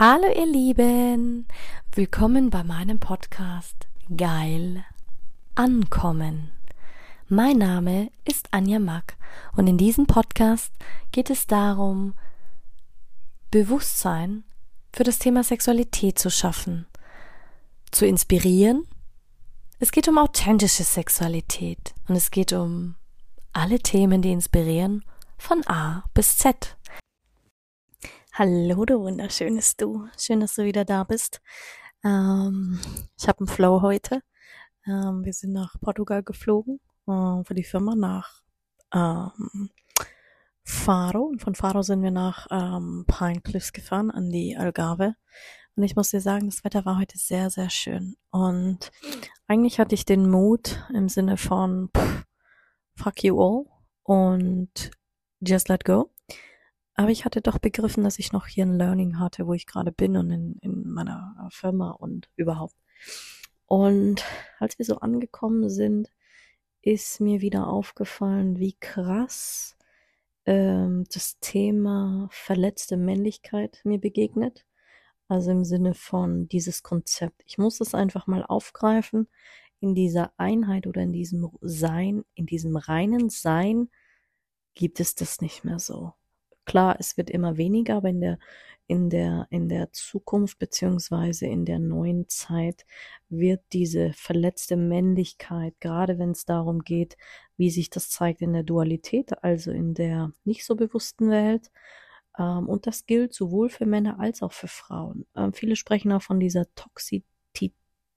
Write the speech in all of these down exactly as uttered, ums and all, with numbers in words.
Hallo ihr Lieben, willkommen bei meinem Podcast Geil Ankommen. Mein Name ist Anja Mack und in diesem Podcast geht es darum, Bewusstsein für das Thema Sexualität zu schaffen, zu inspirieren. Es geht um authentische Sexualität und es geht um alle Themen, die inspirieren, von A bis Z. Hallo, du wunderschönes Du. Schön, dass du wieder da bist. Ähm, ich habe einen Flow heute. Ähm, wir sind nach Portugal geflogen, äh, für die Firma nach ähm, Faro. Und von Faro sind wir nach ähm, Pine Cliffs gefahren, an die Algarve. Und ich muss dir sagen, das Wetter war heute sehr, sehr schön. Und eigentlich hatte ich den Mut im Sinne von pff, fuck you all und just let go. Aber ich hatte doch begriffen, dass ich noch hier ein Learning hatte, wo ich gerade bin und in, in meiner Firma und überhaupt. Und als wir so angekommen sind, ist mir wieder aufgefallen, wie krass ähm, das Thema verletzte Männlichkeit mir begegnet. Also im Sinne von dieses Konzept. Ich muss es einfach mal aufgreifen. In dieser Einheit oder in diesem Sein, in diesem reinen Sein gibt es das nicht mehr so. Klar, es wird immer weniger, aber in der, in der, in der Zukunft beziehungsweise in der neuen Zeit wird diese verletzte Männlichkeit, gerade wenn es darum geht, wie sich das zeigt in der Dualität, also in der nicht so bewussten Welt, ähm, und das gilt sowohl für Männer als auch für Frauen. Ähm, viele sprechen auch von dieser Toxizität,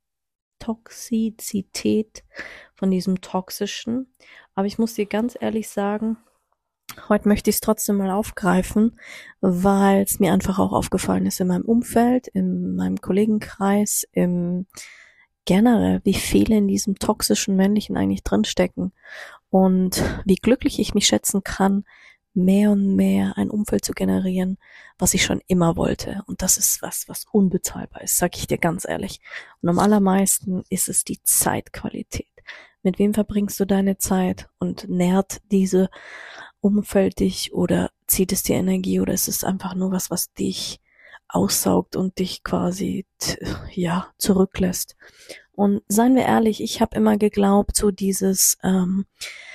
Toxizität, von diesem Toxischen, aber ich muss dir ganz ehrlich sagen, heute möchte ich es trotzdem mal aufgreifen, weil es mir einfach auch aufgefallen ist in meinem Umfeld, in meinem Kollegenkreis, im generell, wie viele in diesem toxischen Männlichen eigentlich drinstecken und wie glücklich ich mich schätzen kann, mehr und mehr ein Umfeld zu generieren, was ich schon immer wollte. Und das ist was, was unbezahlbar ist, sag ich dir ganz ehrlich. Und am allermeisten ist es die Zeitqualität. Mit wem verbringst du deine Zeit und nährt diese Umfeld dich oder zieht es dir Energie oder ist es einfach nur was, was dich aussaugt und dich quasi t- ja zurücklässt? Und seien wir ehrlich, ich habe immer geglaubt, so dieses ähm,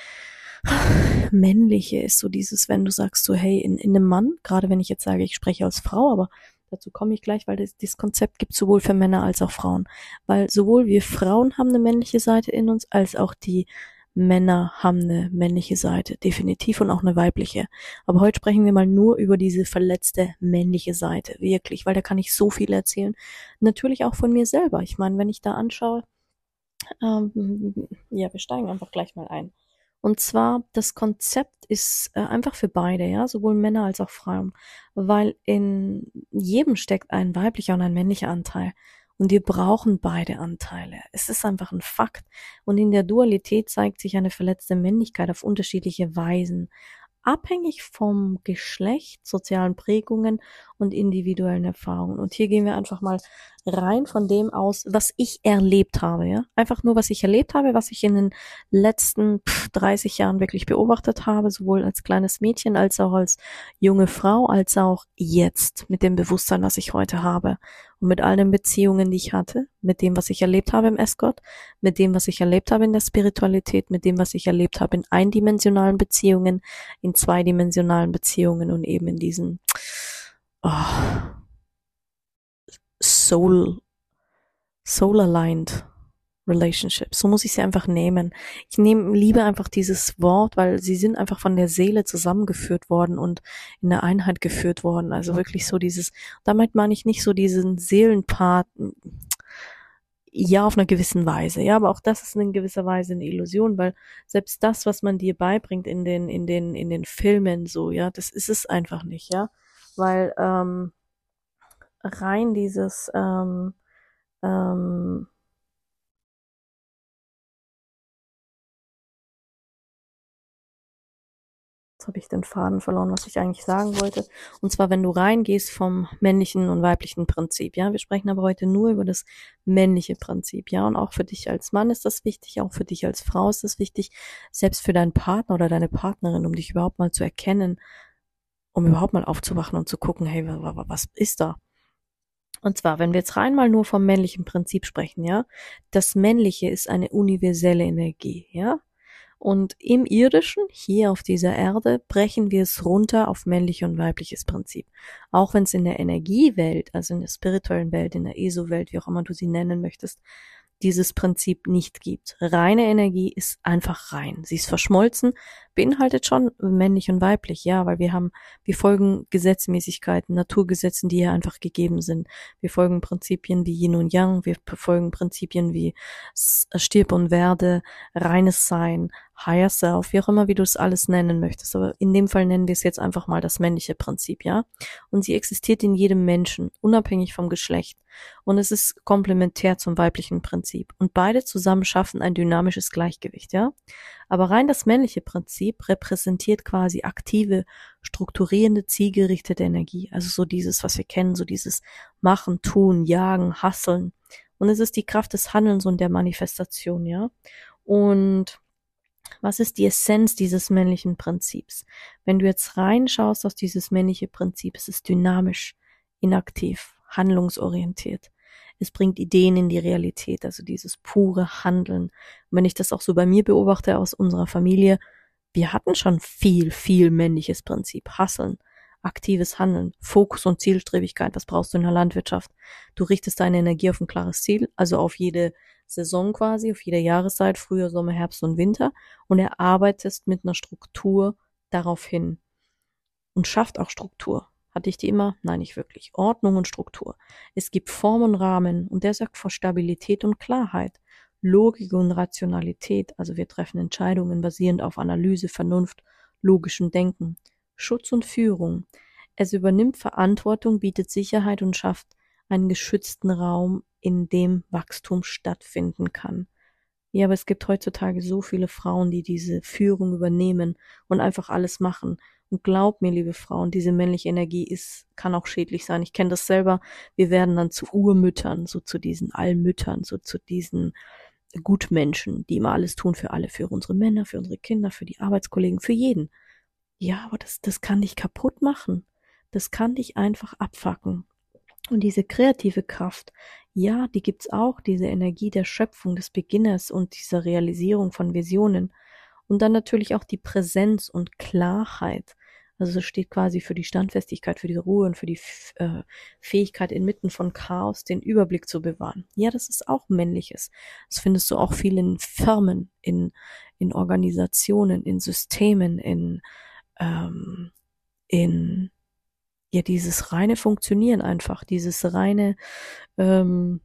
Männliche ist so dieses, wenn du sagst so, hey, in, in einem Mann, gerade wenn ich jetzt sage, ich spreche als Frau, aber dazu komme ich gleich, weil das, dieses Konzept gibt sowohl für Männer als auch Frauen. Weil sowohl wir Frauen haben eine männliche Seite in uns, als auch die Männer haben eine männliche Seite, definitiv, und auch eine weibliche. Aber heute sprechen wir mal nur über diese verletzte männliche Seite, wirklich, weil da kann ich so viel erzählen. Natürlich auch von mir selber. Ich meine, wenn ich da anschaue, ähm, ja, wir steigen einfach gleich mal ein. Und zwar, das Konzept ist äh, einfach für beide, ja, sowohl Männer als auch Frauen, weil in jedem steckt ein weiblicher und ein männlicher Anteil. Und wir brauchen beide Anteile. Es ist einfach ein Fakt. Und in der Dualität zeigt sich eine verletzte Männlichkeit auf unterschiedliche Weisen, abhängig vom Geschlecht, sozialen Prägungen und individuellen Erfahrungen. Und hier gehen wir einfach mal rein von dem aus, was ich erlebt habe, ja. Einfach nur, was ich erlebt habe, was ich in den letzten pff, dreißig Jahren wirklich beobachtet habe, sowohl als kleines Mädchen, als auch als junge Frau, als auch jetzt mit dem Bewusstsein, was ich heute habe. Und mit all den Beziehungen, die ich hatte, mit dem, was ich erlebt habe im Escort, mit dem, was ich erlebt habe in der Spiritualität, mit dem, was ich erlebt habe in eindimensionalen Beziehungen, in zweidimensionalen Beziehungen und eben in diesen oh, Soul, Soul-aligned Relationships. So muss ich sie einfach nehmen. Ich nehme liebe einfach dieses Wort, weil sie sind einfach von der Seele zusammengeführt worden und in der Einheit geführt worden. Also wirklich so dieses, damit meine ich nicht so diesen Seelenpart, ja, auf einer gewissen Weise, ja, aber auch das ist in gewisser Weise eine Illusion, weil selbst das, was man dir beibringt in den, in den, in den Filmen so, ja, das ist es einfach nicht, ja, weil ähm, rein dieses ähm, ähm, jetzt habe ich den Faden verloren, was ich eigentlich sagen wollte. Und zwar, wenn du reingehst vom männlichen und weiblichen Prinzip, ja. Wir sprechen aber heute nur über das männliche Prinzip, ja. Und auch für dich als Mann ist das wichtig, auch für dich als Frau ist das wichtig, selbst für deinen Partner oder deine Partnerin, um dich überhaupt mal zu erkennen, um überhaupt mal aufzuwachen und zu gucken, hey, was ist da? Und zwar, wenn wir jetzt rein mal nur vom männlichen Prinzip sprechen, ja, das Männliche ist eine universelle Energie, ja. Und im Irdischen, hier auf dieser Erde, brechen wir es runter auf männlich und weibliches Prinzip. Auch wenn es in der Energiewelt, also in der spirituellen Welt, in der E S O-Welt, wie auch immer du sie nennen möchtest, dieses Prinzip nicht gibt. Reine Energie ist einfach rein. Sie ist verschmolzen, beinhaltet schon männlich und weiblich, ja, weil wir haben, wir folgen Gesetzmäßigkeiten, Naturgesetzen, die hier einfach gegeben sind. Wir folgen Prinzipien wie Yin und Yang, wir folgen Prinzipien wie Stirb und Werde, reines Sein, Higher Self, wie auch immer, wie du es alles nennen möchtest. Aber in dem Fall nennen wir es jetzt einfach mal das männliche Prinzip, ja. Und sie existiert in jedem Menschen, unabhängig vom Geschlecht. Und es ist komplementär zum weiblichen Prinzip. Und beide zusammen schaffen ein dynamisches Gleichgewicht, ja. Aber rein das männliche Prinzip repräsentiert quasi aktive, strukturierende, zielgerichtete Energie. Also so dieses, was wir kennen, so dieses Machen, Tun, Jagen, Hasseln. Und es ist die Kraft des Handelns und der Manifestation, ja. Und was ist die Essenz dieses männlichen Prinzips? Wenn du jetzt reinschaust aus dieses männliche Prinzip, es ist dynamisch, inaktiv, handlungsorientiert. Es bringt Ideen in die Realität, also dieses pure Handeln. Und wenn ich das auch so bei mir beobachte aus unserer Familie, wir hatten schon viel, viel männliches Prinzip. Hasseln, aktives Handeln, Fokus und Zielstrebigkeit, das brauchst du in der Landwirtschaft. Du richtest deine Energie auf ein klares Ziel, also auf jede Saison quasi, auf jede Jahreszeit, Frühjahr, Sommer, Herbst und Winter, und erarbeitest mit einer Struktur darauf hin und schafft auch Struktur. Hatte ich die immer? Nein, nicht wirklich. Ordnung und Struktur. Es gibt Form und Rahmen und der sorgt für Stabilität und Klarheit. Logik und Rationalität, also wir treffen Entscheidungen basierend auf Analyse, Vernunft, logischem Denken. Schutz und Führung. Es übernimmt Verantwortung, bietet Sicherheit und schafft einen geschützten Raum, in dem Wachstum stattfinden kann. Ja, aber es gibt heutzutage so viele Frauen, die diese Führung übernehmen und einfach alles machen. Und glaub mir, liebe Frauen, diese männliche Energie ist, kann auch schädlich sein. Ich kenne das selber. Wir werden dann zu Urmüttern, so zu diesen Allmüttern, so zu diesen Gutmenschen, die immer alles tun für alle, für unsere Männer, für unsere Kinder, für die Arbeitskollegen, für jeden. Ja, aber das, das kann dich kaputt machen. Das kann dich einfach abfacken. Und diese kreative Kraft, ja, die gibt's auch, diese Energie der Schöpfung, des Beginners und dieser Realisierung von Visionen. Und dann natürlich auch die Präsenz und Klarheit. Also es steht quasi für die Standfestigkeit, für die Ruhe und für die äh, Fähigkeit, inmitten von Chaos den Überblick zu bewahren. Ja, das ist auch Männliches. Das findest du auch viel in Firmen, in, in Organisationen, in Systemen, in, ähm, in ja, dieses reine Funktionieren einfach, dieses reine, ähm,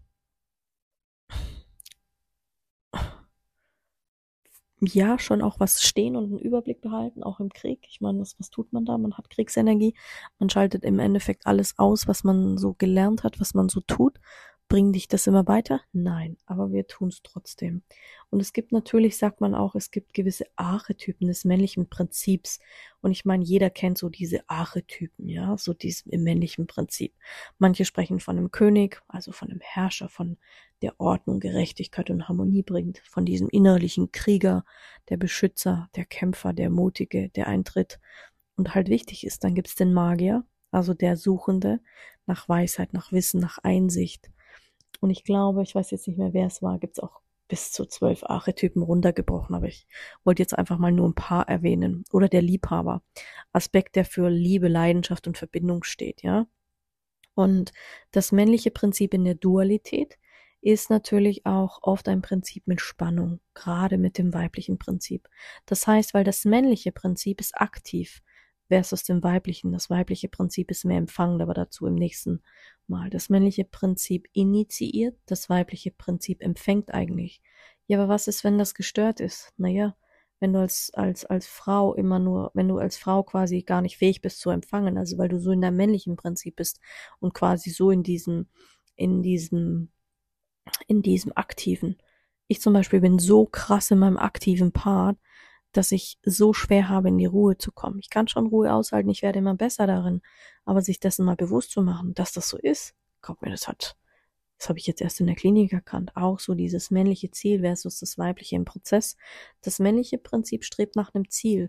ja, schon auch was stehen und einen Überblick behalten, auch im Krieg. Ich meine, was, was tut man da? Man hat Kriegsenergie, man schaltet im Endeffekt alles aus, was man so gelernt hat, was man so tut. Bringt dich das immer weiter? Nein, aber wir tun es trotzdem. Und es gibt natürlich, sagt man auch, es gibt gewisse Archetypen des männlichen Prinzips. Und ich meine, jeder kennt so diese Archetypen, ja, so diesem im männlichen Prinzip. Manche sprechen von einem König, also von einem Herrscher, von der Ordnung, Gerechtigkeit und Harmonie bringt, von diesem innerlichen Krieger, der Beschützer, der Kämpfer, der Mutige, der eintritt und halt wichtig ist. Dann gibt's den Magier, also der Suchende nach Weisheit, nach Wissen, nach Einsicht. Und ich glaube, ich weiß jetzt nicht mehr, wer es war, gibt's auch bis zu zwölf Archetypen runtergebrochen, aber ich wollte jetzt einfach mal nur ein paar erwähnen. Oder der Liebhaber, Aspekt, der für Liebe, Leidenschaft und Verbindung steht, ja. Und das männliche Prinzip in der Dualität ist natürlich auch oft ein Prinzip mit Spannung, gerade mit dem weiblichen Prinzip. Das heißt, weil das männliche Prinzip ist aktiv versus dem weiblichen. Das weibliche Prinzip ist mehr empfangend, aber dazu im nächsten Mal. Das männliche Prinzip initiiert, das weibliche Prinzip empfängt eigentlich. Ja, aber was ist, wenn das gestört ist? Naja, wenn du als, als, als Frau immer nur, wenn du als Frau quasi gar nicht fähig bist zu empfangen, also weil du so in deinem männlichen Prinzip bist und quasi so in diesem, in diesem, in diesem aktiven. Ich zum Beispiel bin so krass in meinem aktiven Part, dass ich so schwer habe, in die Ruhe zu kommen. Ich kann schon Ruhe aushalten, ich werde immer besser darin, aber sich dessen mal bewusst zu machen, dass das so ist, glaubt mir, das hat, das habe ich jetzt erst in der Klinik erkannt, auch so dieses männliche Ziel versus das weibliche im Prozess. Das männliche Prinzip strebt nach einem Ziel.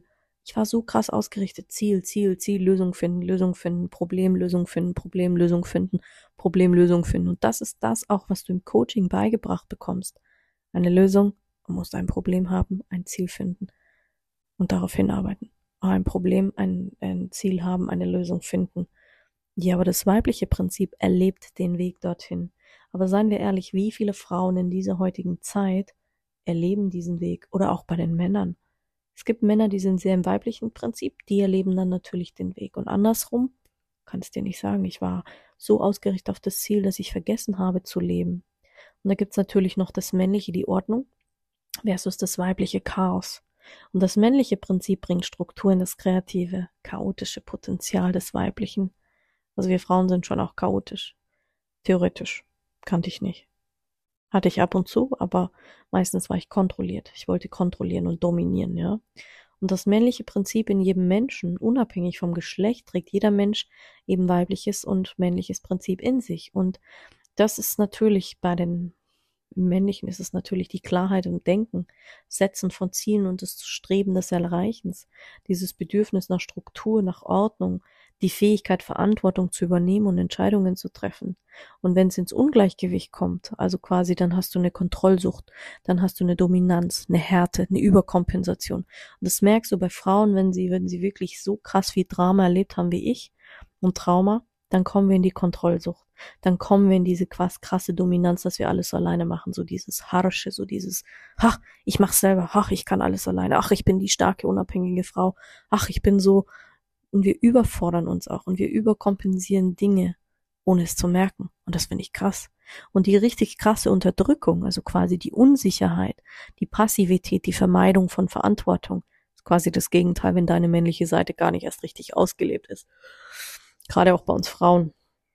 Ich war so krass ausgerichtet. Ziel, Ziel, Ziel, Lösung finden, Lösung finden, Problem, Lösung finden, Problem, Lösung finden, Problem, Lösung finden. Und das ist das auch, was du im Coaching beigebracht bekommst. Eine Lösung, du musst ein Problem haben, ein Ziel finden und darauf hinarbeiten. Ein Problem, ein, ein Ziel haben, eine Lösung finden. Ja, aber das weibliche Prinzip erlebt den Weg dorthin. Aber seien wir ehrlich, wie viele Frauen in dieser heutigen Zeit erleben diesen Weg? Oder auch bei den Männern. Es gibt Männer, die sind sehr im weiblichen Prinzip, die erleben dann natürlich den Weg. Und andersrum, kann es dir nicht sagen, ich war so ausgerichtet auf das Ziel, dass ich vergessen habe zu leben. Und da gibt's natürlich noch das männliche, die Ordnung, versus das weibliche Chaos. Und das männliche Prinzip bringt Struktur in das kreative, chaotische Potenzial des Weiblichen. Also wir Frauen sind schon auch chaotisch. Theoretisch. Kannte ich nicht. Hatte ich ab und zu, aber meistens war ich kontrolliert. Ich wollte kontrollieren und dominieren, ja. Und das männliche Prinzip in jedem Menschen, unabhängig vom Geschlecht, trägt jeder Mensch eben weibliches und männliches Prinzip in sich. Und das ist natürlich bei den Männlichen ist es natürlich die Klarheit im Denken, Setzen von Zielen und das Streben des Erreichens, dieses Bedürfnis nach Struktur, nach Ordnung, die Fähigkeit, Verantwortung zu übernehmen und Entscheidungen zu treffen. Und wenn es ins Ungleichgewicht kommt, also quasi dann hast du eine Kontrollsucht, dann hast du eine Dominanz, eine Härte, eine Überkompensation. Und das merkst du bei Frauen, wenn sie, wenn sie wirklich so krass viel Drama erlebt haben wie ich und Trauma, dann kommen wir in die Kontrollsucht. Dann kommen wir in diese krass, krasse Dominanz, dass wir alles alleine machen, so dieses Harsche, so dieses, ach, ich mach's selber, ach, ich kann alles alleine, ach, ich bin die starke, unabhängige Frau, ach, ich bin so, und wir überfordern uns auch und wir überkompensieren Dinge, ohne es zu merken, und das finde ich krass. Und die richtig krasse Unterdrückung, also quasi die Unsicherheit, die Passivität, die Vermeidung von Verantwortung, ist quasi das Gegenteil, wenn deine männliche Seite gar nicht erst richtig ausgelebt ist. Gerade auch bei uns Frauen.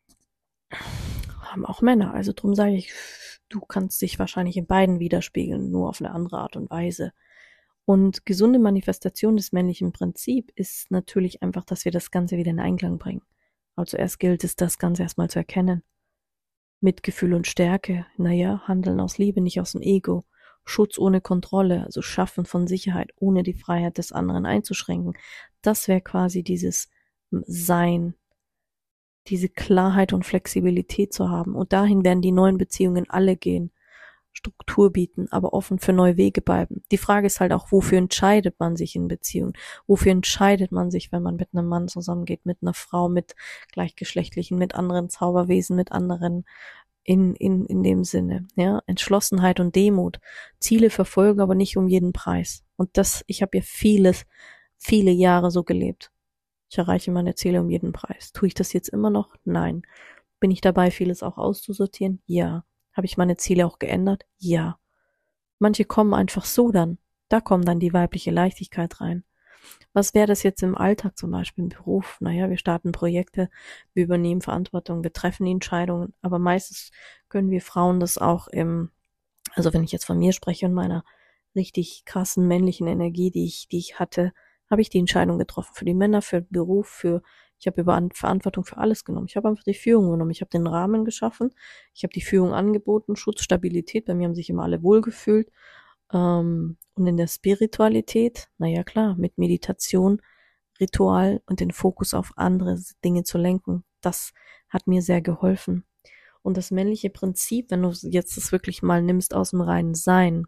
Haben auch Männer. Also drum sage ich, du kannst dich wahrscheinlich in beiden widerspiegeln, nur auf eine andere Art und Weise. Und gesunde Manifestation des männlichen Prinzips ist natürlich einfach, dass wir das Ganze wieder in Einklang bringen. Also erst gilt es, das Ganze erstmal zu erkennen. Mitgefühl und Stärke, naja, Handeln aus Liebe, nicht aus dem Ego. Schutz ohne Kontrolle, also Schaffen von Sicherheit, ohne die Freiheit des anderen einzuschränken. Das wäre quasi dieses Sein, diese Klarheit und Flexibilität zu haben. Und dahin werden die neuen Beziehungen alle gehen. Struktur bieten, aber offen für neue Wege bleiben. Die Frage ist halt auch, wofür entscheidet man sich in Beziehungen? Wofür entscheidet man sich, wenn man mit einem Mann zusammengeht, mit einer Frau, mit Gleichgeschlechtlichen, mit anderen Zauberwesen, mit anderen in, in, in dem Sinne, ja? Entschlossenheit und Demut. Ziele verfolgen, aber nicht um jeden Preis. Und das, ich habe ja vieles, viele Jahre so gelebt. Ich erreiche meine Ziele um jeden Preis. Tue ich das jetzt immer noch? Nein. Bin ich dabei, vieles auch auszusortieren? Ja. Habe ich meine Ziele auch geändert? Ja. Manche kommen einfach so dann. Da kommt dann die weibliche Leichtigkeit rein. Was wäre das jetzt im Alltag, zum Beispiel im Beruf? Naja, wir starten Projekte, wir übernehmen Verantwortung, wir treffen die Entscheidungen, aber meistens können wir Frauen das auch im, also wenn ich jetzt von mir spreche und meiner richtig krassen männlichen Energie, die ich, die ich hatte, habe ich die Entscheidung getroffen für die Männer, für den Beruf, für ich habe über Verantwortung für alles genommen. Ich habe einfach die Führung genommen. Ich habe den Rahmen geschaffen. Ich habe die Führung angeboten, Schutz, Stabilität. Bei mir haben sich immer alle wohlgefühlt. Ähm, und in der Spiritualität, naja klar, mit Meditation, Ritual und den Fokus auf andere Dinge zu lenken, das hat mir sehr geholfen. Und das männliche Prinzip, wenn du jetzt das wirklich mal nimmst aus dem reinen Sein,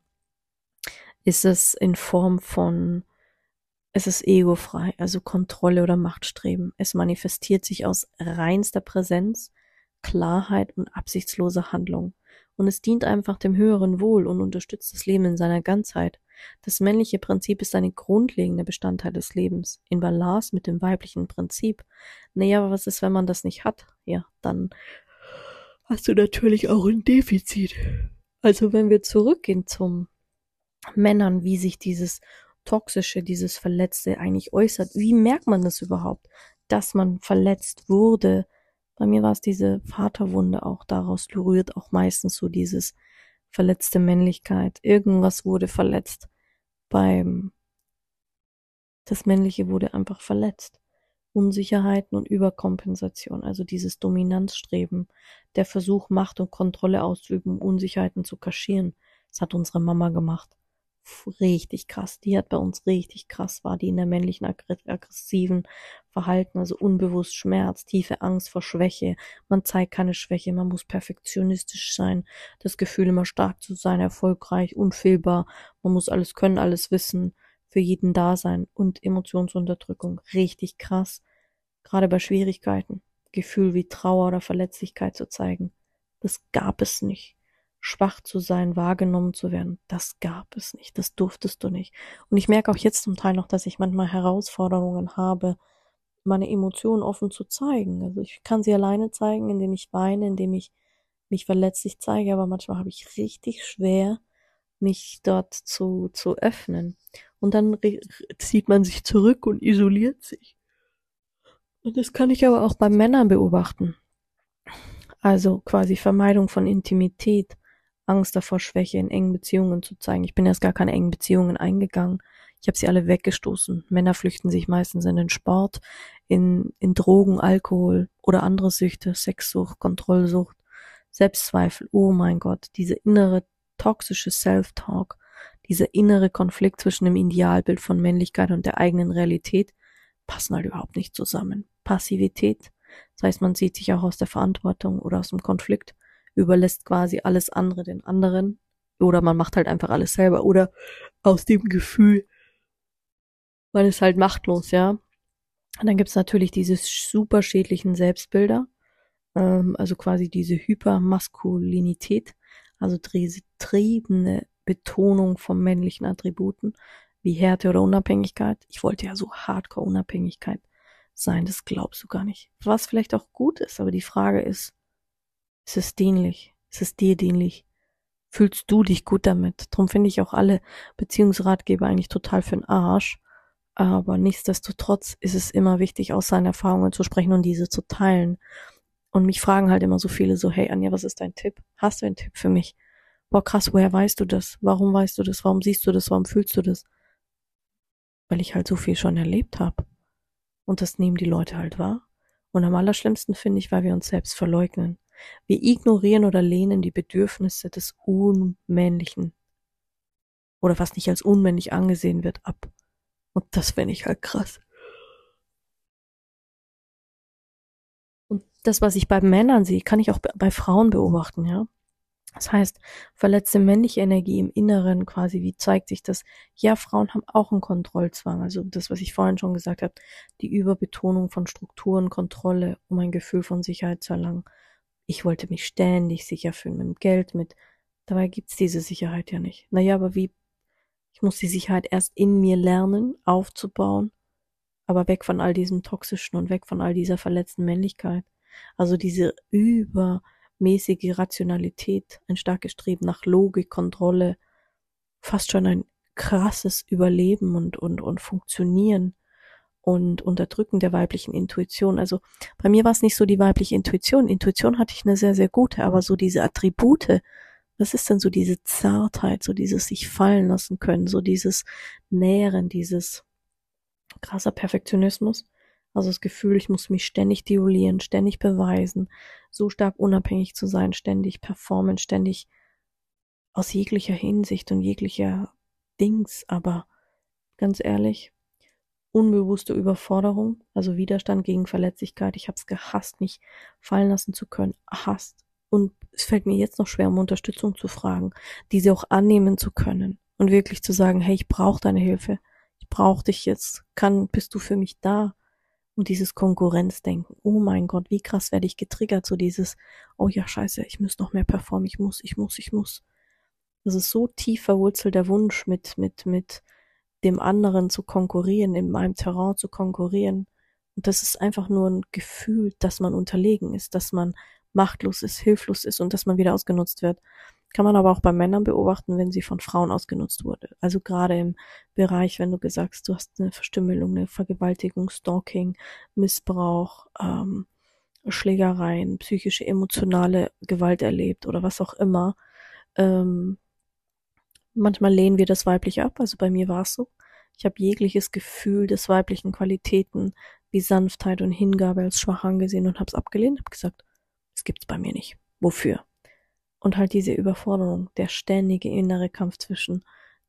ist es in Form von Es ist egofrei, also Kontrolle oder Machtstreben. Es manifestiert sich aus reinster Präsenz, Klarheit und absichtsloser Handlung. Und es dient einfach dem höheren Wohl und unterstützt das Leben in seiner Ganzheit. Das männliche Prinzip ist eine grundlegende Bestandteil des Lebens, in Balance mit dem weiblichen Prinzip. Naja, aber was ist, wenn man das nicht hat? Ja, dann hast du natürlich auch ein Defizit. Also wenn wir zurückgehen zum Männern, wie sich dieses Toxische, dieses Verletzte eigentlich äußert. Wie merkt man das überhaupt, dass man verletzt wurde? Bei mir war es diese Vaterwunde auch, daraus rührt auch meistens so dieses verletzte Männlichkeit. Irgendwas wurde verletzt. Beim das Männliche wurde einfach verletzt. Unsicherheiten und Überkompensation, also dieses Dominanzstreben, der Versuch, Macht und Kontrolle auszuüben, um Unsicherheiten zu kaschieren. Das hat unsere Mama gemacht. richtig krass. Die hat bei uns richtig krass, war die in der männlichen aggressiven Verhalten, also unbewusst Schmerz, tiefe Angst vor Schwäche. Man zeigt keine Schwäche, man muss perfektionistisch sein, das Gefühl immer stark zu sein, erfolgreich, unfehlbar. Man muss alles können, alles wissen, für jeden da sein und Emotionsunterdrückung. Richtig krass. Gerade bei Schwierigkeiten. Gefühl wie Trauer oder Verletzlichkeit zu zeigen. Das gab es nicht. Schwach zu sein, wahrgenommen zu werden, das gab es nicht, das durftest du nicht. Und ich merke auch jetzt zum Teil noch, dass ich manchmal Herausforderungen habe, meine Emotionen offen zu zeigen. Also ich kann sie alleine zeigen, indem ich weine, indem ich mich verletzlich zeige, aber manchmal habe ich richtig schwer, mich dort zu, zu öffnen. Und dann zieht man sich zurück und isoliert sich. Und das kann ich aber auch bei Männern beobachten. Also quasi Vermeidung von Intimität, Angst davor, Schwäche in engen Beziehungen zu zeigen. Ich bin erst gar keine engen Beziehungen eingegangen. Ich habe sie alle weggestoßen. Männer flüchten sich meistens in den Sport, in, in Drogen, Alkohol oder andere Süchte, Sexsucht, Kontrollsucht, Selbstzweifel. Oh mein Gott, diese innere toxische Self-Talk, dieser innere Konflikt zwischen dem Idealbild von Männlichkeit und der eigenen Realität passen halt überhaupt nicht zusammen. Passivität, das heißt, man zieht sich auch aus der Verantwortung oder aus dem Konflikt, überlässt quasi alles andere den anderen oder man macht halt einfach alles selber oder aus dem Gefühl, man ist halt machtlos, ja. Und dann gibt's natürlich diese super schädlichen Selbstbilder, ähm, also quasi diese Hypermaskulinität, also diese triebende Betonung von männlichen Attributen, wie Härte oder Unabhängigkeit. Ich wollte ja so Hardcore Unabhängigkeit sein, das glaubst du gar nicht. Was vielleicht auch gut ist, aber die Frage ist, ist es dienlich? Ist es dir dienlich? Fühlst du dich gut damit? Darum finde ich auch alle Beziehungsratgeber eigentlich total für den Arsch. Aber nichtsdestotrotz ist es immer wichtig, aus seinen Erfahrungen zu sprechen und diese zu teilen. Und mich fragen halt immer so viele so, hey Anja, was ist dein Tipp? Hast du einen Tipp für mich? Boah, krass, woher weißt du das? Warum weißt du das? Warum siehst du das? Warum fühlst du das? Weil ich halt so viel schon erlebt habe. Und das nehmen die Leute halt wahr. Und am allerschlimmsten finde ich, weil wir uns selbst verleugnen. Wir ignorieren oder lehnen die Bedürfnisse des Unmännlichen oder was nicht als unmännlich angesehen wird ab. Und das finde ich halt krass. Und das, was ich bei Männern sehe, kann ich auch bei Frauen beobachten, ja. Das heißt, verletzte männliche Energie im Inneren quasi, wie zeigt sich das? Ja, Frauen haben auch einen Kontrollzwang, also das, was ich vorhin schon gesagt habe, die Überbetonung von Strukturen, Kontrolle, um ein Gefühl von Sicherheit zu erlangen. Ich wollte mich ständig sicher fühlen mit dem Geld, mit, dabei gibt's diese Sicherheit ja nicht. Naja, aber wie, ich muss die Sicherheit erst in mir lernen, aufzubauen, aber weg von all diesem Toxischen und weg von all dieser verletzten Männlichkeit. Also diese übermäßige Rationalität, ein starkes Streben nach Logik, Kontrolle, fast schon ein krasses Überleben und, und, und Funktionieren und Unterdrücken der weiblichen Intuition. Also bei mir war es nicht so die weibliche Intuition. Intuition hatte ich eine sehr, sehr gute, aber so diese Attribute, was ist denn so diese Zartheit, so dieses sich fallen lassen können, so dieses Nähren, dieses krasser Perfektionismus. Also das Gefühl, ich muss mich ständig duellieren, ständig beweisen, so stark unabhängig zu sein, ständig performen, ständig aus jeglicher Hinsicht und jeglicher Dings, aber ganz ehrlich, unbewusste Überforderung, also Widerstand gegen Verletzlichkeit. Ich habe es gehasst, mich fallen lassen zu können, hasst. Und es fällt mir jetzt noch schwer, um Unterstützung zu fragen, diese auch annehmen zu können und wirklich zu sagen, hey, ich brauche deine Hilfe, ich brauche dich jetzt, kann, bist du für mich da? Und dieses Konkurrenzdenken, oh mein Gott, wie krass werde ich getriggert, so dieses, oh ja, scheiße, ich muss noch mehr performen, ich muss, ich muss, ich muss. Das ist so tief verwurzelt der Wunsch, mit, mit, mit dem anderen zu konkurrieren, in meinem Terrain zu konkurrieren. Und das ist einfach nur ein Gefühl, dass man unterlegen ist, dass man machtlos ist, hilflos ist und dass man wieder ausgenutzt wird. Kann man aber auch bei Männern beobachten, wenn sie von Frauen ausgenutzt wurde. Also gerade im Bereich, wenn du gesagt hast, du hast eine Verstümmelung, eine Vergewaltigung, Stalking, Missbrauch, ähm, Schlägereien, psychische, emotionale Gewalt erlebt oder was auch immer. Ähm, manchmal lehnen wir das Weibliche ab, also bei mir war es so. Ich habe jegliches Gefühl des weiblichen Qualitäten wie Sanftheit und Hingabe als schwach angesehen und habe es abgelehnt, habe gesagt, das gibt's bei mir nicht. Wofür? Und halt diese Überforderung, der ständige innere Kampf zwischen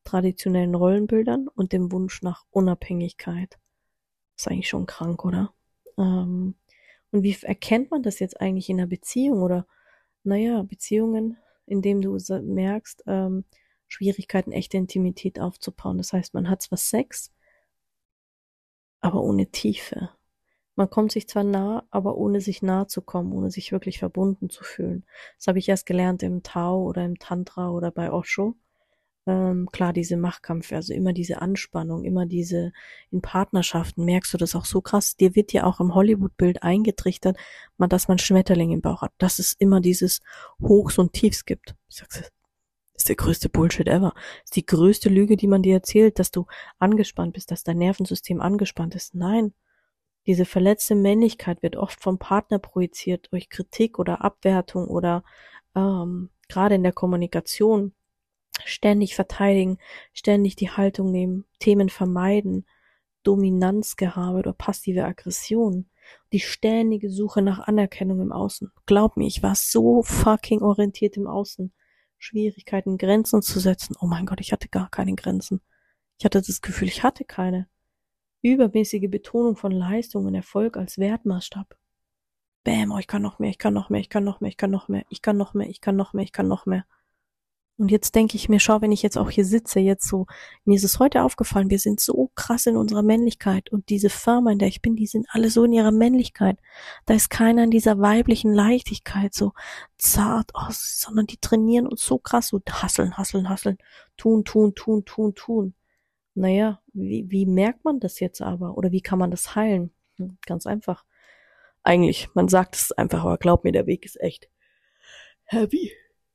traditionellen Rollenbildern und dem Wunsch nach Unabhängigkeit. Ist eigentlich schon krank, oder? Ähm, und wie erkennt man das jetzt eigentlich in einer Beziehung oder, naja, Beziehungen, in denen du merkst, ähm, Schwierigkeiten, echte Intimität aufzubauen. Das heißt, man hat zwar Sex, aber ohne Tiefe. Man kommt sich zwar nah, aber ohne sich nahe zu kommen, ohne sich wirklich verbunden zu fühlen. Das habe ich erst gelernt im Tao oder im Tantra oder bei Osho. Ähm, klar, diese Machtkämpfe, also immer diese Anspannung, immer diese, in Partnerschaften merkst du das auch so krass. Dir wird ja auch im Hollywood-Bild eingetrichtert, man, dass man Schmetterling im Bauch hat, dass es immer dieses Hochs und Tiefs gibt. Ich sag's, das ist der größte Bullshit ever. Das ist die größte Lüge, die man dir erzählt, dass du angespannt bist, dass dein Nervensystem angespannt ist. Nein. Diese verletzte Männlichkeit wird oft vom Partner projiziert durch Kritik oder Abwertung oder ähm, gerade in der Kommunikation ständig verteidigen, ständig die Haltung nehmen, Themen vermeiden, Dominanzgehabe oder passive Aggression, die ständige Suche nach Anerkennung im Außen. Glaub mir, ich war so fucking orientiert im Außen. Schwierigkeiten, Grenzen zu setzen. Oh mein Gott, ich hatte gar keine Grenzen. Ich hatte das Gefühl, ich hatte keine. Übermäßige Betonung von Leistung und Erfolg als Wertmaßstab. Bäm, oh, ich kann noch mehr, ich kann noch mehr, ich kann noch mehr, ich kann noch mehr, ich kann noch mehr, ich kann noch mehr, ich kann noch mehr. Und jetzt denke ich mir, schau, wenn ich jetzt auch hier sitze, jetzt so, mir ist es heute aufgefallen, wir sind so krass in unserer Männlichkeit und diese Firma, in der ich bin, die sind alle so in ihrer Männlichkeit. Da ist keiner in dieser weiblichen Leichtigkeit so zart, oh, sondern die trainieren uns so krass, so hasseln, hasseln, hasseln, tun, tun, tun, tun, tun. Naja, wie, wie merkt man das jetzt aber? Oder wie kann man das heilen? Hm, ganz einfach. Eigentlich, man sagt es einfach, aber glaub mir, der Weg ist echt heavy.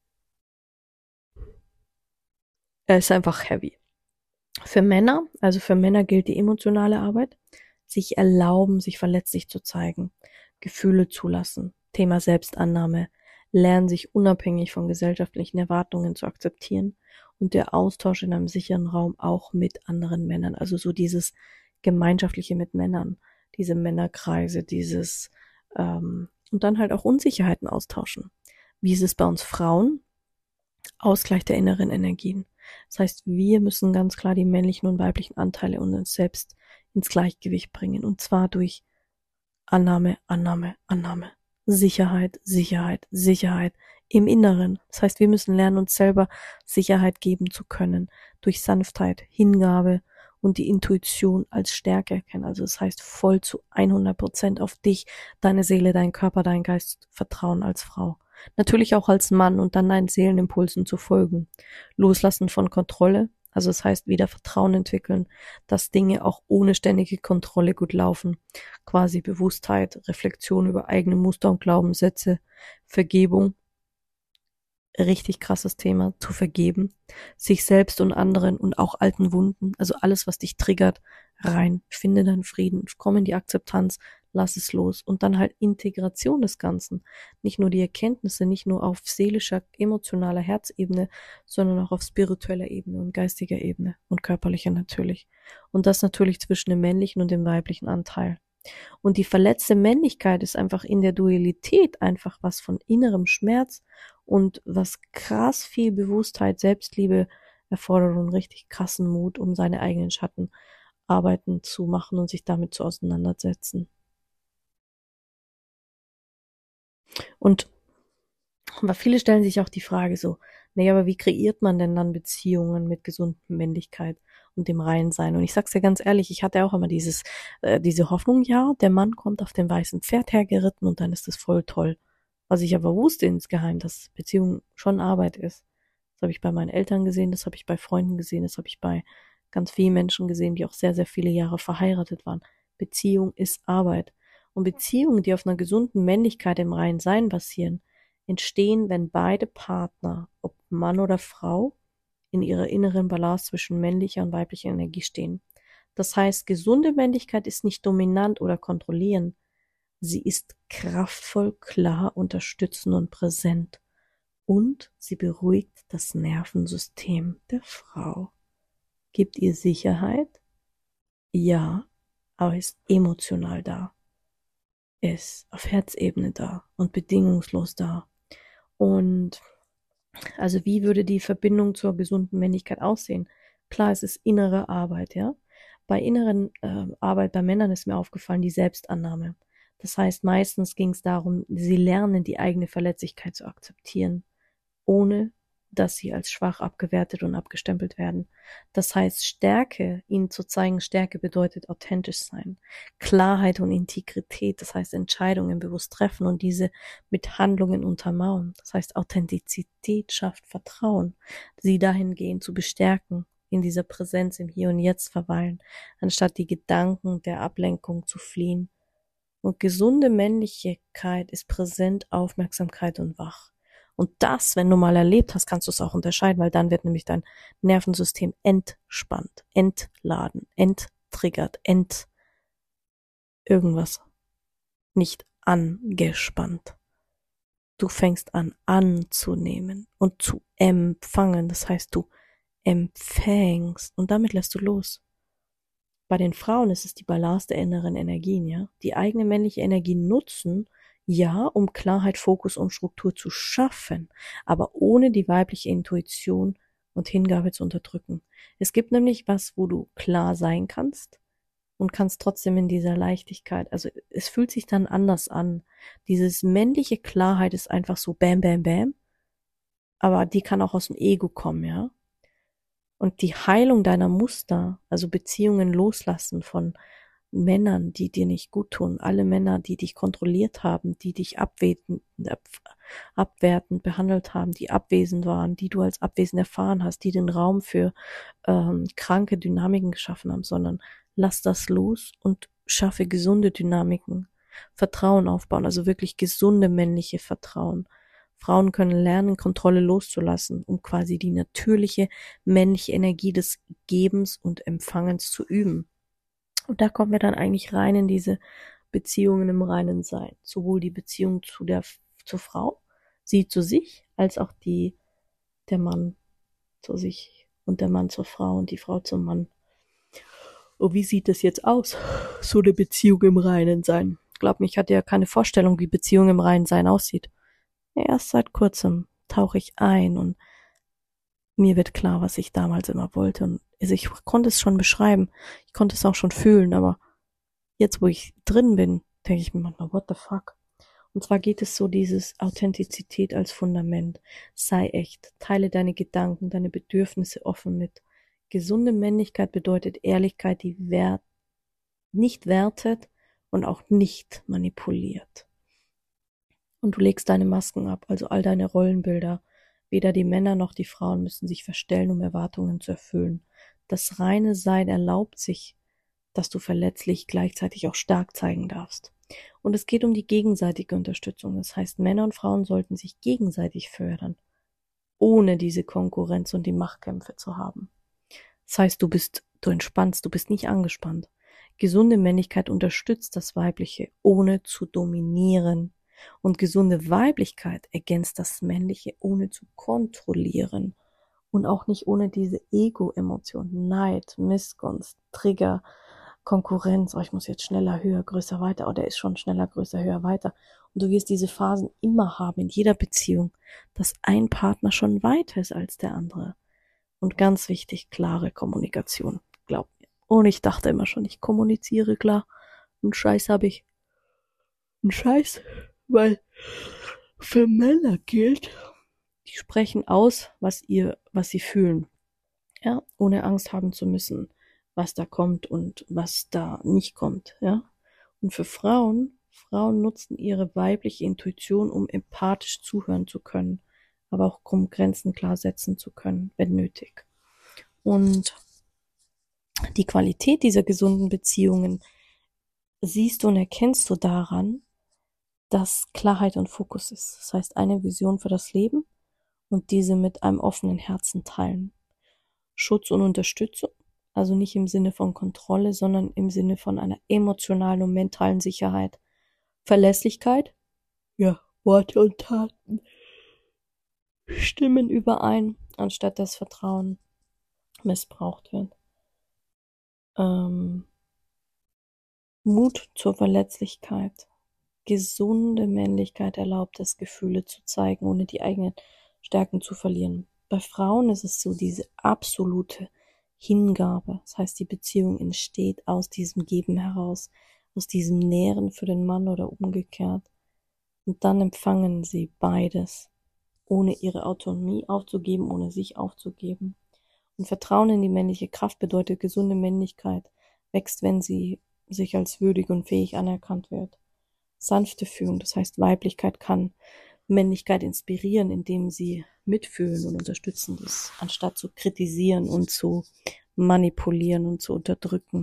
Er ist einfach heavy. Für Männer, also für Männer gilt die emotionale Arbeit, sich erlauben, sich verletzlich zu zeigen, Gefühle zulassen, Thema Selbstannahme, lernen, sich unabhängig von gesellschaftlichen Erwartungen zu akzeptieren und der Austausch in einem sicheren Raum auch mit anderen Männern, also so dieses Gemeinschaftliche mit Männern, diese Männerkreise, dieses ähm, und dann halt auch Unsicherheiten austauschen. Wie ist es bei uns Frauen? Ausgleich der inneren Energien. Das heißt, wir müssen ganz klar die männlichen und weiblichen Anteile in uns selbst ins Gleichgewicht bringen. Und zwar durch Annahme, Annahme, Annahme. Sicherheit, Sicherheit, Sicherheit im Inneren. Das heißt, wir müssen lernen, uns selber Sicherheit geben zu können. Durch Sanftheit, Hingabe und die Intuition als Stärke erkennen. Also das heißt, voll zu hundert Prozent auf dich, deine Seele, deinen Körper, deinen Geist vertrauen als Frau. Natürlich auch als Mann und dann deinen Seelenimpulsen zu folgen. Loslassen von Kontrolle, also das heißt wieder Vertrauen entwickeln, dass Dinge auch ohne ständige Kontrolle gut laufen. Quasi Bewusstheit, Reflexion über eigene Muster und Glaubenssätze, Vergebung, richtig krasses Thema, zu vergeben, sich selbst und anderen und auch alten Wunden, also alles, was dich triggert, rein, finde deinen Frieden, komm in die Akzeptanz, lass es los und dann halt Integration des Ganzen. Nicht nur die Erkenntnisse, nicht nur auf seelischer, emotionaler Herzebene, sondern auch auf spiritueller Ebene und geistiger Ebene und körperlicher natürlich. Und das natürlich zwischen dem männlichen und dem weiblichen Anteil. Und die verletzte Männlichkeit ist einfach in der Dualität einfach was von innerem Schmerz und was krass viel Bewusstheit, Selbstliebe erfordert und richtig krassen Mut, um seine eigenen Schattenarbeiten zu machen und sich damit zu auseinandersetzen. Und aber viele stellen sich auch die Frage so, naja, aber wie kreiert man denn dann Beziehungen mit gesunder Männlichkeit und dem Reinsein? Und ich sag's dir ganz ehrlich, ich hatte auch immer dieses, äh, diese Hoffnung, ja, der Mann kommt auf dem weißen Pferd hergeritten und dann ist das voll toll. Was ich aber wusste insgeheim, dass Beziehung schon Arbeit ist. Das habe ich bei meinen Eltern gesehen, das habe ich bei Freunden gesehen, das habe ich bei ganz vielen Menschen gesehen, die auch sehr, sehr viele Jahre verheiratet waren. Beziehung ist Arbeit. Und Beziehungen, die auf einer gesunden Männlichkeit im reinen Sein basieren, entstehen, wenn beide Partner, ob Mann oder Frau, in ihrer inneren Balance zwischen männlicher und weiblicher Energie stehen. Das heißt, gesunde Männlichkeit ist nicht dominant oder kontrollierend. Sie ist kraftvoll, klar, unterstützend und präsent. Und sie beruhigt das Nervensystem der Frau. Gibt ihr Sicherheit? Ja, aber ist emotional da. Ist auf Herzebene da und bedingungslos da. Und also wie würde die Verbindung zur gesunden Männlichkeit aussehen? Klar, es ist innere Arbeit, ja. Bei inneren äh, Arbeit bei Männern ist mir aufgefallen die Selbstannahme. Das heißt, meistens ging es darum, sie lernen die eigene Verletzlichkeit zu akzeptieren, ohne dass sie als schwach abgewertet und abgestempelt werden. Das heißt, Stärke, ihnen zu zeigen, Stärke bedeutet authentisch sein, Klarheit und Integrität, das heißt Entscheidungen bewusst treffen und diese mit Handlungen untermauern. Das heißt, Authentizität schafft Vertrauen, sie dahingehend zu bestärken, in dieser Präsenz im Hier und Jetzt verweilen, anstatt die Gedanken der Ablenkung zu fliehen. Und gesunde Männlichkeit ist präsent, Aufmerksamkeit und wach. Und das, wenn du mal erlebt hast, kannst du es auch unterscheiden, weil dann wird nämlich dein Nervensystem entspannt, entladen, enttriggert, ent irgendwas, nicht angespannt. Du fängst an anzunehmen und zu empfangen. Das heißt, du empfängst und damit lässt du los. Bei den Frauen ist es die Ballast der inneren Energien, ja. Die eigene männliche Energie nutzen, ja, um Klarheit, Fokus und Struktur zu schaffen, aber ohne die weibliche Intuition und Hingabe zu unterdrücken. Es gibt nämlich was, wo du klar sein kannst und kannst trotzdem in dieser Leichtigkeit, also es fühlt sich dann anders an. Dieses männliche Klarheit ist einfach so bam, bam, bam, aber die kann auch aus dem Ego kommen, ja. Und die Heilung deiner Muster, also Beziehungen loslassen von Männern, die dir nicht gut tun, alle Männer, die dich kontrolliert haben, die dich abwertend, abwertend behandelt haben, die abwesend waren, die du als abwesend erfahren hast, die den Raum für ähm, kranke Dynamiken geschaffen haben, sondern lass das los und schaffe gesunde Dynamiken, Vertrauen aufbauen, also wirklich gesunde männliche Vertrauen. Frauen können lernen, Kontrolle loszulassen, um quasi die natürliche männliche Energie des Gebens und Empfangens zu üben. Und da kommen wir dann eigentlich rein in diese Beziehungen im reinen Sein. Sowohl die Beziehung zu der, zur Frau, sie zu sich, als auch die, der Mann zu sich und der Mann zur Frau und die Frau zum Mann. Und wie sieht das jetzt aus? So eine Beziehung im reinen Sein. Glaub mir, ich hatte ja keine Vorstellung, wie Beziehung im reinen Sein aussieht. Erst seit kurzem tauche ich ein und mir wird klar, was ich damals immer wollte. Und also ich konnte es schon beschreiben, ich konnte es auch schon fühlen, aber jetzt, wo ich drin bin, denke ich mir manchmal, what the fuck? Und zwar geht es so dieses Authentizität als Fundament. Sei echt, teile deine Gedanken, deine Bedürfnisse offen mit. Gesunde Männlichkeit bedeutet Ehrlichkeit, die wert, nicht wertet und auch nicht manipuliert. Und du legst deine Masken ab, also all deine Rollenbilder. Weder die Männer noch die Frauen müssen sich verstellen, um Erwartungen zu erfüllen. Das reine Sein erlaubt sich, dass du verletzlich gleichzeitig auch stark zeigen darfst. Und es geht um die gegenseitige Unterstützung. Das heißt, Männer und Frauen sollten sich gegenseitig fördern, ohne diese Konkurrenz und die Machtkämpfe zu haben. Das heißt, du bist, du entspannst, du bist nicht angespannt. Gesunde Männlichkeit unterstützt das Weibliche, ohne zu dominieren. Und gesunde Weiblichkeit ergänzt das Männliche, ohne zu kontrollieren. Und auch nicht ohne diese Ego-Emotion, Neid, Missgunst, Trigger, Konkurrenz. Oh, ich muss jetzt schneller, höher, größer, weiter. Oh, der ist schon schneller, größer, höher, weiter. Und du wirst diese Phasen immer haben, in jeder Beziehung, dass ein Partner schon weiter ist als der andere. Und ganz wichtig, klare Kommunikation. Glaub mir. Und ich dachte immer schon, ich kommuniziere klar. Und Scheiß habe ich. Ein Scheiß. Weil für Männer gilt, die sprechen aus, was ihr, was sie fühlen. Ja, ohne Angst haben zu müssen, was da kommt und was da nicht kommt, ja. Und für Frauen, Frauen nutzen ihre weibliche Intuition, um empathisch zuhören zu können, aber auch um Grenzen klar setzen zu können, wenn nötig. Und die Qualität dieser gesunden Beziehungen siehst du und erkennst du daran, dass Klarheit und Fokus ist. Das heißt, eine Vision für das Leben und diese mit einem offenen Herzen teilen. Schutz und Unterstützung, also nicht im Sinne von Kontrolle, sondern im Sinne von einer emotionalen und mentalen Sicherheit. Verlässlichkeit, ja, Worte und Taten stimmen überein, anstatt dass Vertrauen missbraucht wird. Ähm, Mut zur Verletzlichkeit. Gesunde Männlichkeit erlaubt es, Gefühle zu zeigen, ohne die eigenen Stärken zu verlieren. Bei Frauen ist es so diese absolute Hingabe. Das heißt, die Beziehung entsteht aus diesem Geben heraus, aus diesem Nähren für den Mann oder umgekehrt. Und dann empfangen sie beides, ohne ihre Autonomie aufzugeben, ohne sich aufzugeben. Und Vertrauen in die männliche Kraft bedeutet, gesunde Männlichkeit wächst, wenn sie sich als würdig und fähig anerkannt wird. Sanfte Führung, das heißt, Weiblichkeit kann Männlichkeit inspirieren, indem sie mitfühlen und unterstützen das, anstatt zu kritisieren und zu manipulieren und zu unterdrücken.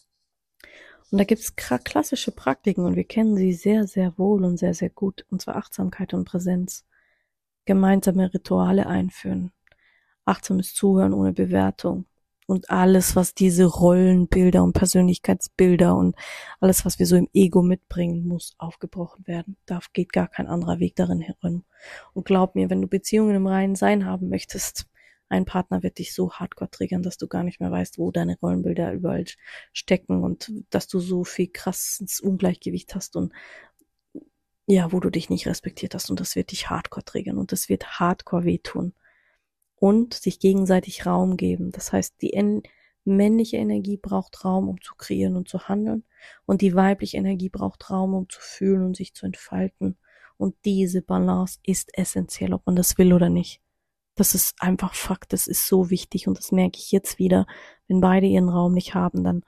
Und da gibt's klassische Praktiken und wir kennen sie sehr, sehr wohl und sehr, sehr gut, und zwar Achtsamkeit und Präsenz. Gemeinsame Rituale einführen, achtsames Zuhören ohne Bewertung und alles, was diese Rollenbilder und Persönlichkeitsbilder und alles, was wir so im Ego mitbringen, muss aufgebrochen werden. Da geht gar kein anderer Weg darin herum. Und glaub mir, wenn du Beziehungen im reinen Sein haben möchtest, ein Partner wird dich so hardcore triggern, dass du gar nicht mehr weißt, wo deine Rollenbilder überall stecken und dass du so viel krasses Ungleichgewicht hast und ja, wo du dich nicht respektiert hast, und das wird dich hardcore triggern und das wird hardcore wehtun. Und sich gegenseitig Raum geben. Das heißt, die en- männliche Energie braucht Raum, um zu kreieren und zu handeln, und die weibliche Energie braucht Raum, um zu fühlen und sich zu entfalten. Und diese Balance ist essentiell, ob man das will oder nicht. Das ist einfach Fakt, das ist so wichtig, und das merke ich jetzt wieder. Wenn beide ihren Raum nicht haben, dann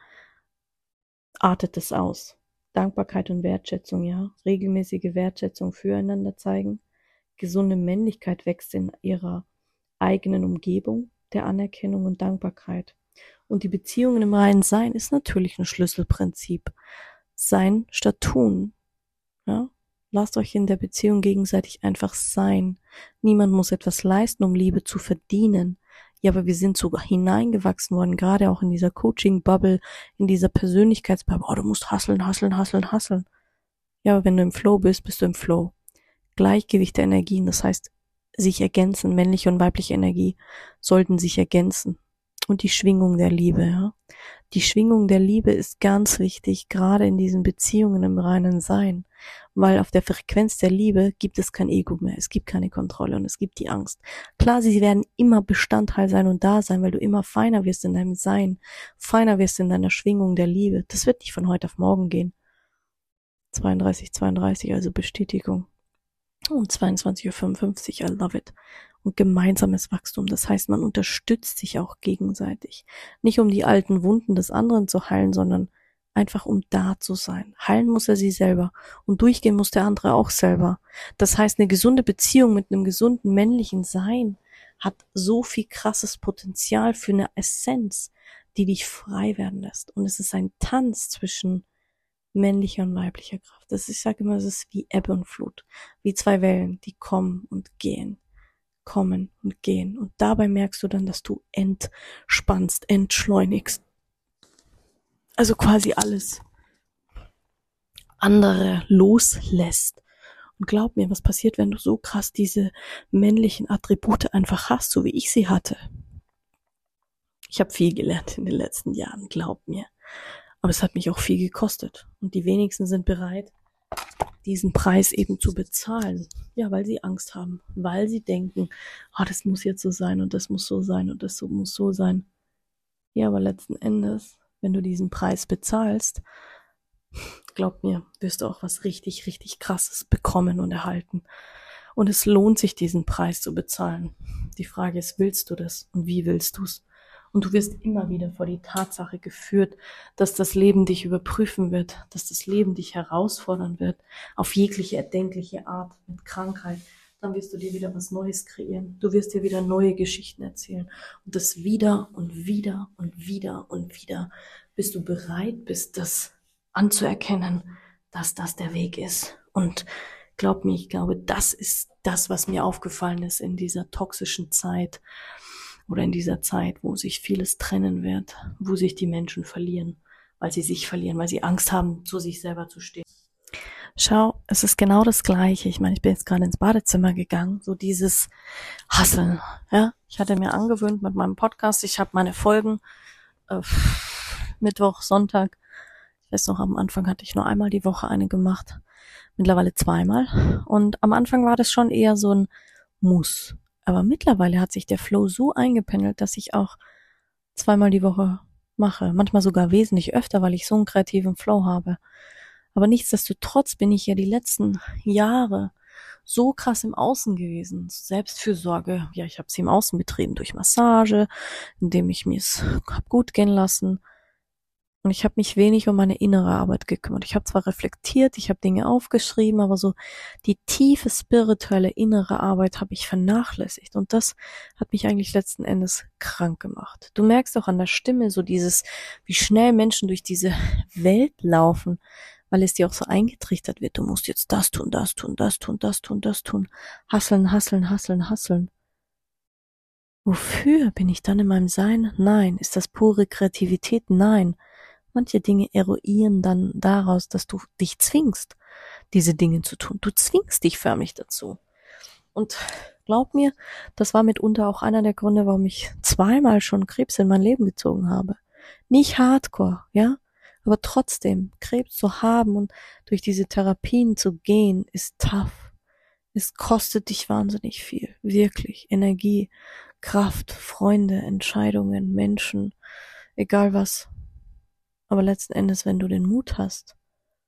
artet es aus. Dankbarkeit und Wertschätzung, ja. Regelmäßige Wertschätzung füreinander zeigen. Gesunde Männlichkeit wächst in ihrer eigenen Umgebung, der Anerkennung und Dankbarkeit. Und die Beziehungen im reinen Sein ist natürlich ein Schlüsselprinzip. Sein statt tun. Ja? Lasst euch in der Beziehung gegenseitig einfach sein. Niemand muss etwas leisten, um Liebe zu verdienen. Ja, aber wir sind sogar hineingewachsen worden, gerade auch in dieser Coaching-Bubble, in dieser Persönlichkeitsbubble. Oh, du musst hustlen, hustlen, hustlen, hustlen. Ja, aber wenn du im Flow bist, bist du im Flow. Gleichgewicht der Energien, das heißt, sich ergänzen, männliche und weibliche Energie sollten sich ergänzen. Und die Schwingung der Liebe, ja. Die Schwingung der Liebe ist ganz wichtig, gerade in diesen Beziehungen im reinen Sein, weil auf der Frequenz der Liebe gibt es kein Ego mehr, es gibt keine Kontrolle und es gibt die Angst. Klar, sie werden immer Bestandteil sein und da sein, weil du immer feiner wirst in deinem Sein, feiner wirst in deiner Schwingung der Liebe. Das wird nicht von heute auf morgen gehen. zweiunddreißig, zweiunddreißig, also Bestätigung. Um zweiundzwanzig Uhr fünfundfünfzig, I love it. Und gemeinsames Wachstum, das heißt, man unterstützt sich auch gegenseitig. Nicht um die alten Wunden des anderen zu heilen, sondern einfach um da zu sein. Heilen muss er sie selber und durchgehen muss der andere auch selber. Das heißt, eine gesunde Beziehung mit einem gesunden männlichen Sein hat so viel krasses Potenzial für eine Essenz, die dich frei werden lässt. Und es ist ein Tanz zwischen männlicher und weiblicher Kraft. Das ist, ich sage immer, es ist wie Ebbe und Flut, wie zwei Wellen, die kommen und gehen, kommen und gehen. Und dabei merkst du dann, dass du entspannst, entschleunigst. Also quasi alles andere loslässt. Und glaub mir, was passiert, wenn du so krass diese männlichen Attribute einfach hast, so wie ich sie hatte. Ich habe viel gelernt in den letzten Jahren, glaub mir. Aber es hat mich auch viel gekostet. Und die wenigsten sind bereit, diesen Preis eben zu bezahlen. Ja, weil sie Angst haben. Weil sie denken, oh, das muss jetzt so sein und das muss so sein und das muss so sein. Ja, aber letzten Endes, wenn du diesen Preis bezahlst, glaub mir, wirst du auch was richtig, richtig Krasses bekommen und erhalten. Und es lohnt sich, diesen Preis zu bezahlen. Die Frage ist, willst du das und wie willst du es? Und du wirst immer wieder vor die Tatsache geführt, dass das Leben dich überprüfen wird, dass das Leben dich herausfordern wird, auf jegliche erdenkliche Art, mit Krankheit. Dann wirst du dir wieder was Neues kreieren. Du wirst dir wieder neue Geschichten erzählen. Und das wieder und wieder und wieder und wieder, bis du bereit bist, das anzuerkennen, dass das der Weg ist. Und glaub mir, ich glaube, das ist das, was mir aufgefallen ist in dieser toxischen Zeit, oder in dieser Zeit, wo sich vieles trennen wird, wo sich die Menschen verlieren, weil sie sich verlieren, weil sie Angst haben, zu sich selber zu stehen. Schau, es ist genau das Gleiche. Ich meine, ich bin jetzt gerade ins Badezimmer gegangen, so dieses Hasseln. Ja, ich hatte mir angewöhnt mit meinem Podcast, ich habe meine Folgen äh, Mittwoch, Sonntag. Ich weiß noch, am Anfang hatte ich nur einmal die Woche eine gemacht, mittlerweile zweimal. Und am Anfang war das schon eher so ein Muss. Aber mittlerweile hat sich der Flow so eingependelt, dass ich auch zweimal die Woche mache. Manchmal sogar wesentlich öfter, weil ich so einen kreativen Flow habe. Aber nichtsdestotrotz bin ich ja die letzten Jahre so krass im Außen gewesen. Selbstfürsorge, ja, ich habe sie im Außen betrieben durch Massage, indem ich mir es hab gut gehen lassen. Und ich habe mich wenig um meine innere Arbeit gekümmert. Ich habe zwar reflektiert, ich habe Dinge aufgeschrieben, aber so die tiefe spirituelle innere Arbeit habe ich vernachlässigt. Und das hat mich eigentlich letzten Endes krank gemacht. Du merkst auch an der Stimme so dieses, wie schnell Menschen durch diese Welt laufen, weil es dir auch so eingetrichtert wird. Du musst jetzt das tun, das tun, das tun, das tun, das tun. Hasseln, hasseln, hasseln, hasseln. Wofür bin ich dann in meinem Sein? Nein. Ist das pure Kreativität? Nein. Manche Dinge eruieren dann daraus, dass du dich zwingst, diese Dinge zu tun. Du zwingst dich förmlich dazu. Und glaub mir, das war mitunter auch einer der Gründe, warum ich zweimal schon Krebs in mein Leben gezogen habe. Nicht hardcore, ja, aber trotzdem, Krebs zu haben und durch diese Therapien zu gehen, ist tough. Es kostet dich wahnsinnig viel, wirklich. Energie, Kraft, Freunde, Entscheidungen, Menschen, egal was. Aber letzten Endes, wenn du den Mut hast,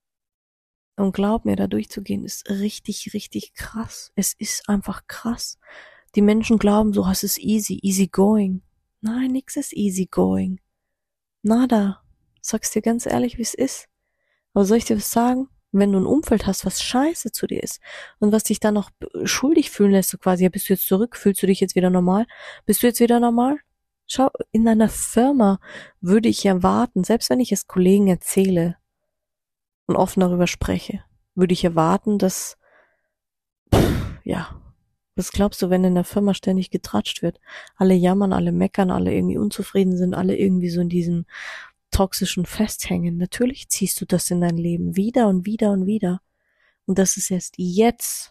und glaub mir, da durchzugehen, ist richtig, richtig krass. Es ist einfach krass. Die Menschen glauben, so hast es easy, easy going. Nein, nix ist easy going. Nada. Sag's dir ganz ehrlich, wie es ist. Aber soll ich dir was sagen? Wenn du ein Umfeld hast, was scheiße zu dir ist und was dich dann noch schuldig fühlen lässt, so quasi, ja, bist du jetzt zurück? Fühlst du dich jetzt wieder normal? Bist du jetzt wieder normal? Schau, in einer Firma würde ich erwarten, selbst wenn ich es Kollegen erzähle und offen darüber spreche, würde ich erwarten, dass, pff, ja, was glaubst du, wenn in der Firma ständig getratscht wird? Alle jammern, alle meckern, alle irgendwie unzufrieden sind, alle irgendwie so in diesem toxischen Festhängen. Natürlich ziehst du das in dein Leben wieder und wieder und wieder. Und das ist erst jetzt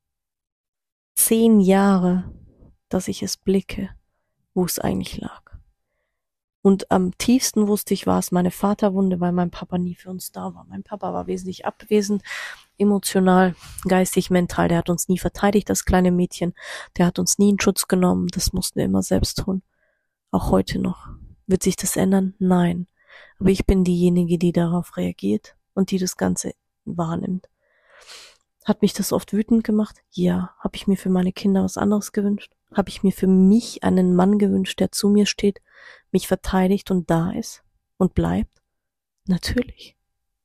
zehn Jahre, dass ich es blicke, wo es eigentlich lag. Und am tiefsten wusste ich, war es meine Vaterwunde, weil mein Papa nie für uns da war. Mein Papa war wesentlich abwesend, emotional, geistig, mental. Der hat uns nie verteidigt, das kleine Mädchen. Der hat uns nie in Schutz genommen. Das mussten wir immer selbst tun. Auch heute noch. Wird sich das ändern? Nein. Aber ich bin diejenige, die darauf reagiert und die das Ganze wahrnimmt. Hat mich das oft wütend gemacht? Ja. Habe ich mir für meine Kinder was anderes gewünscht? Habe ich mir für mich einen Mann gewünscht, der zu mir steht, mich verteidigt und da ist und bleibt? Natürlich.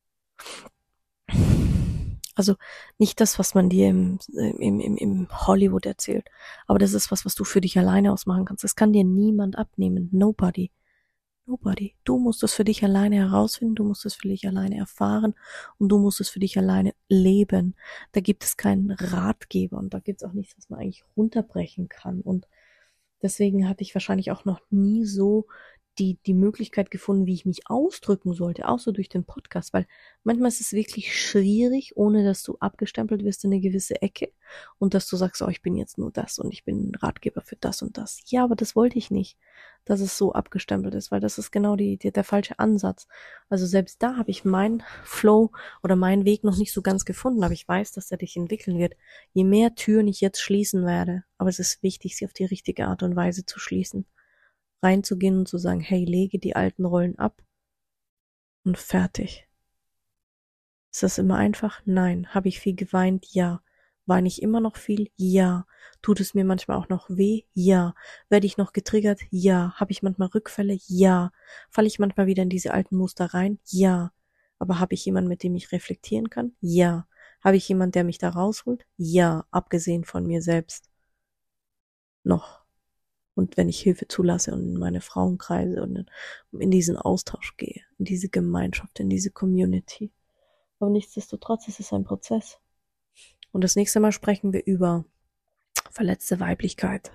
Also nicht das, was man dir im, im, im, im Hollywood erzählt, aber das ist was, was du für dich alleine ausmachen kannst. Das kann dir niemand abnehmen. Nobody. Nobody. Du musst es für dich alleine herausfinden, du musst es für dich alleine erfahren und du musst es für dich alleine leben. Da gibt es keinen Ratgeber und da gibt es auch nichts, was man eigentlich runterbrechen kann. Und deswegen hatte ich wahrscheinlich auch noch nie so die, die Möglichkeit gefunden, wie ich mich ausdrücken sollte, auch so durch den Podcast, weil manchmal ist es wirklich schwierig, ohne dass du abgestempelt wirst in eine gewisse Ecke und dass du sagst, oh, ich bin jetzt nur das und ich bin ein Ratgeber für das und das. Ja, aber das wollte ich nicht, dass es so abgestempelt ist, weil das ist genau die, die, der falsche Ansatz. Also selbst da habe ich meinen Flow oder meinen Weg noch nicht so ganz gefunden, aber ich weiß, dass er dich entwickeln wird. Je mehr Türen ich jetzt schließen werde, aber es ist wichtig, sie auf die richtige Art und Weise zu schließen. Reinzugehen und zu sagen, hey, lege die alten Rollen ab und fertig. Ist das immer einfach? Nein. Habe ich viel geweint? Ja. Weine ich immer noch viel? Ja. Tut es mir manchmal auch noch weh? Ja. Werde ich noch getriggert? Ja. Habe ich manchmal Rückfälle? Ja. Falle ich manchmal wieder in diese alten Muster rein? Ja. Aber habe ich jemanden, mit dem ich reflektieren kann? Ja. Habe ich jemanden, der mich da rausholt? Ja. Abgesehen von mir selbst. Noch. Und wenn ich Hilfe zulasse und in meine Frauenkreise und in diesen Austausch gehe, in diese Gemeinschaft, in diese Community. Aber nichtsdestotrotz ist es ein Prozess. Und das nächste Mal sprechen wir über verletzte Weiblichkeit.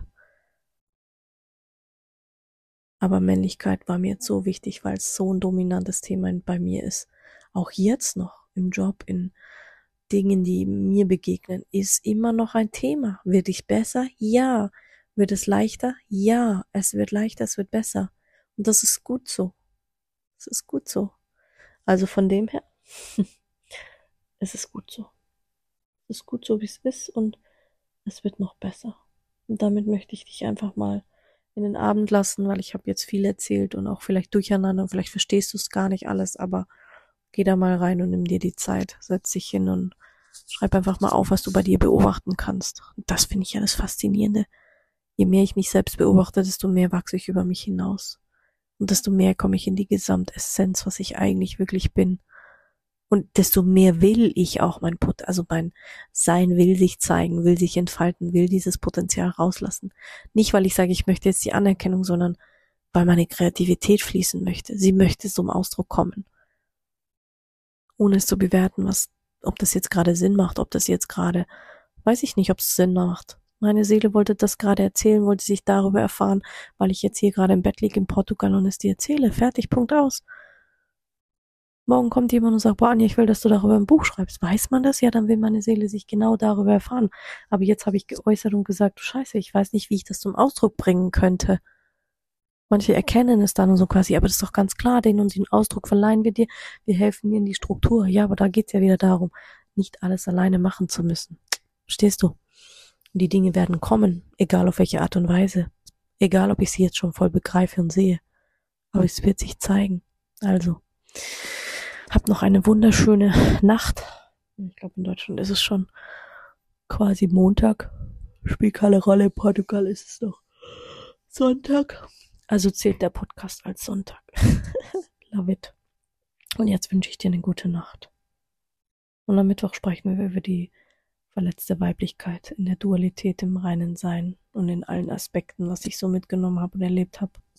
Aber Männlichkeit war mir jetzt so wichtig, weil es so ein dominantes Thema bei mir ist. Auch jetzt noch im Job, in Dingen, die mir begegnen, ist immer noch ein Thema. Wird ich besser? Ja. Wird es leichter? Ja, es wird leichter, es wird besser. Und das ist gut so. Es ist gut so. Also von dem her, es ist gut so. Es ist gut so, wie es ist und es wird noch besser. Und damit möchte ich dich einfach mal in den Abend lassen, weil ich habe jetzt viel erzählt und auch vielleicht durcheinander und vielleicht verstehst du es gar nicht alles, aber geh da mal rein und nimm dir die Zeit, setz dich hin und schreib einfach mal auf, was du bei dir beobachten kannst. Und das finde ich ja das Faszinierende. Je mehr ich mich selbst beobachte, desto mehr wachse ich über mich hinaus. Und desto mehr komme ich in die Gesamtessenz, was ich eigentlich wirklich bin. Und desto mehr will ich auch mein Pot, also mein Sein will sich zeigen, will sich entfalten, will dieses Potenzial rauslassen. Nicht, weil ich sage, ich möchte jetzt die Anerkennung, sondern weil meine Kreativität fließen möchte. Sie möchte zum Ausdruck kommen. Ohne es zu bewerten, was, ob das jetzt gerade Sinn macht, ob das jetzt gerade, weiß ich nicht, ob es Sinn macht. Meine Seele wollte das gerade erzählen, wollte sich darüber erfahren, weil ich jetzt hier gerade im Bett liege in Portugal und es dir erzähle. Fertig, Punkt aus. Morgen kommt jemand und sagt, boah, Anja, ich will, dass du darüber ein Buch schreibst. Weiß man das? Ja, dann will meine Seele sich genau darüber erfahren. Aber jetzt habe ich geäußert und gesagt, du Scheiße, ich weiß nicht, wie ich das zum Ausdruck bringen könnte. Manche erkennen es dann und so quasi, aber das ist doch ganz klar, den und den Ausdruck verleihen wir dir, wir helfen dir in die Struktur. Ja, aber da geht's ja wieder darum, nicht alles alleine machen zu müssen. Verstehst du? Und die Dinge werden kommen, egal auf welche Art und Weise. Egal, ob ich sie jetzt schon voll begreife und sehe. Aber es wird sich zeigen. Also, hab noch eine wunderschöne Nacht. Ich glaube, in Deutschland ist es schon quasi Montag. Spielt keine Rolle, in Portugal ist es noch Sonntag. Also zählt der Podcast als Sonntag. Love it. Und jetzt wünsche ich dir eine gute Nacht. Und am Mittwoch sprechen wir über die verletzte Weiblichkeit in der Dualität, im reinen Sein und in allen Aspekten, was ich so mitgenommen habe und erlebt habe.